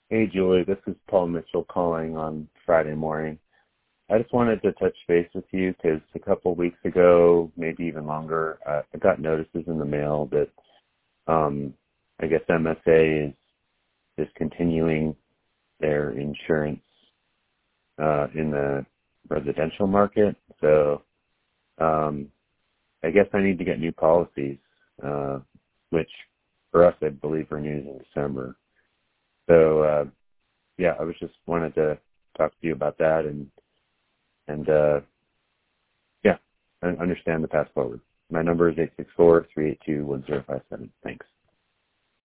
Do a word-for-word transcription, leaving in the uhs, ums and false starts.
Hey, Julie, this is Paul Mitchell calling on Friday morning. I just wanted to touch base with you because a couple of weeks ago, maybe even longer, uh, I got notices in the mail that um, I guess M S A is discontinuing their insurance uh, in the residential market. So um, I guess I need to get new policies, uh, which for us, I believe, renews in December. So, uh, yeah, I was just wanted to talk to you about that and, and, uh, yeah, I understand the path forward. My number is eight six four, three eight two, one zero five seven. Thanks.